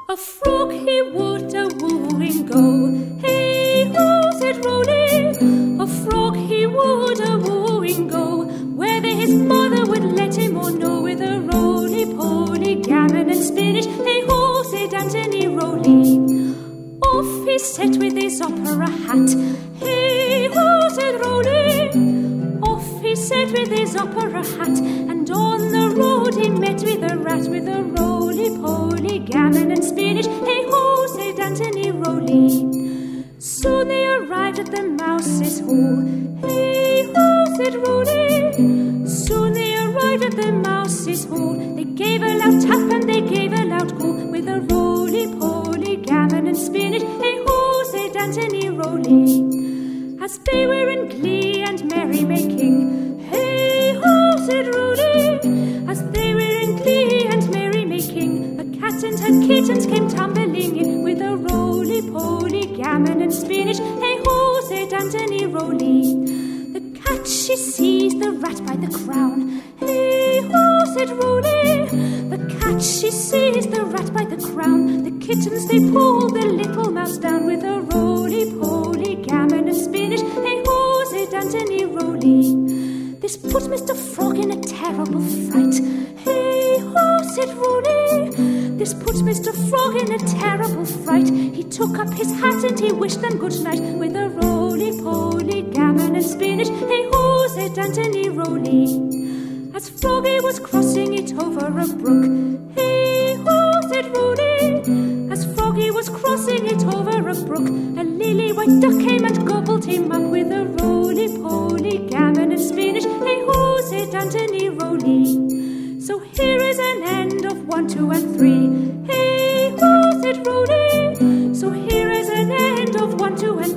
A frog he would a wooing go. Hey ho, said Roly. A frog he would a wooing go, whether his mother would let him or no, with a roly-poly gammon and spinach. Hey ho, said Anthony Roly. Off he set with his opera hat. Hey ho, said Roly. Off he set with his opera hat, and on the road he met with a rat, with a roly-poly gammon and spinach. Hey ho, said Anthony Roly. Soon they arrived at the mouse's hole. Hey ho, said Roly. Soon they arrived at the mouse's hole. They gave a loud tap and they gave a loud call, with a roly-poly gammon and spinach. Hey ho, said Anthony Roly. As they were in glee and merry-making, hey ho, said Roly. As they were in glee and merry-making, the cat and her kittens came tumbling in, with a roly-poly gammon and spinach. Hey ho, said Anthony Roly. The cat she seized the rat by the crown. Hey ho, said Roly. The cat she seized the rat by the crown. The kittens they pulled the little mouse down, with a roly-poly gammon and spinach. Hey ho, said Anthony Roly. This put Mr. Frog in a terrible fright. Hey ho, said Roly. This put Mr. Frog in a terrible fright. He took up his hat and he wished them good night, with a roly-poly gammon and spinach. Hey ho, said Anthony Roly. As Froggy was crossing it over a brook, hey ho, said Roly. As Froggy was crossing it over a brook, a lily-white duck came and gobbled him up, with a roly-poly gammon and spinach. Hey ho, said Anthony Roly. So here is an end of 1, 2, and 3. Hey ho, said Roly. So here is an end of 1, 2, and